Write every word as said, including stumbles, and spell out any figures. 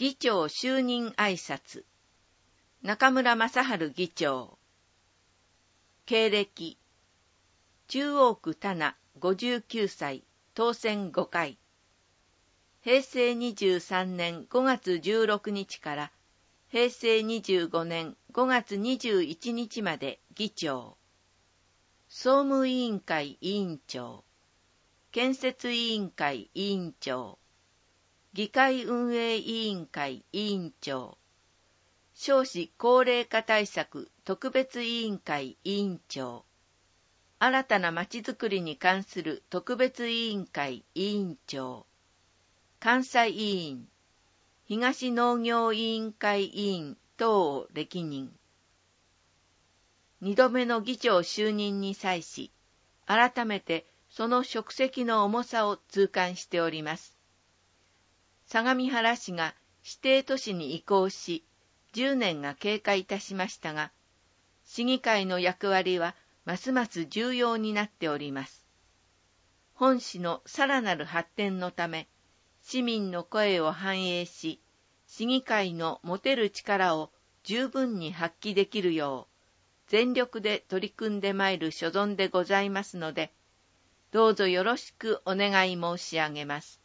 議長就任挨拶。中村正春議長。経歴。中央区田名ごじゅうきゅうさい、当選ごかい。へいせいにじゅうさんねんごがつじゅうろくにちからへいせいにじゅうごねんごがつにじゅういちにちまで議長。総務委員会委員長。建設委員会委員長。議会運営委員会委員長。少子高齢化対策特別委員会委員長。新たなまちづくりに関する特別委員会委員長。監査委員。東農業委員会委員等を歴任。二度目の議長就任に際し、改めてその職責の重さを痛感しております。相模原市が指定都市に移行し、じゅうねんが経過いたしましたが、市議会の役割はますます重要になっております。本市のさらなる発展のため、市民の声を反映し、市議会の持てる力を十分に発揮できるよう、全力で取り組んでまいる所存でございますので、どうぞよろしくお願い申し上げます。